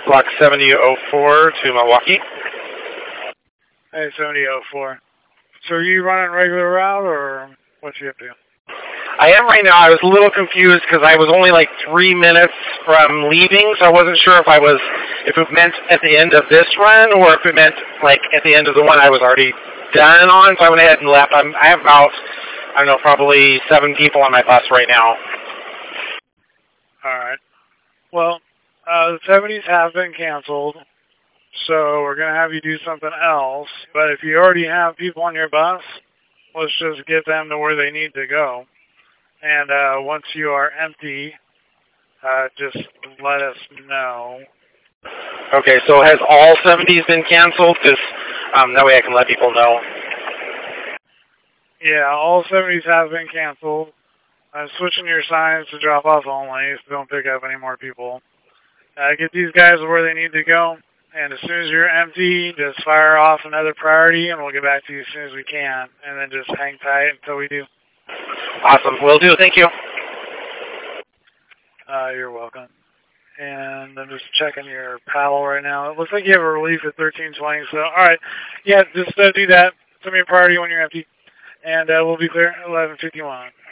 Block 7004 to Milwaukee. Hey, 7004. So are you running regular route, or what you up to? I am right now. I was a little confused because I was only like 3 minutes from leaving, so I wasn't sure if it meant at the end of this run or if it meant like at the end of the one I was already done on. So I went ahead and left. I have about, I don't know, probably 7 people on my bus right now. All right. Well, the 70s have been canceled, so we're going to have you do something else. But if you already have people on your bus, let's just get them to where they need to go. And once you are empty, just let us know. Okay, so has all 70s been canceled? Because that way I can let people know. Yeah, all 70s have been canceled. I'm switching your signs to drop off only, so don't pick up any more people. Get these guys where they need to go, and as soon as you're empty, just fire off another priority, and we'll get back to you as soon as we can. And then just hang tight until we do. Awesome. Will do. Thank you. You're welcome. And I'm just checking your paddle right now. It looks like you have a relief at 1320, so alright. Yeah, just do that. Send me a priority when you're empty. And we'll be clear at 11:51.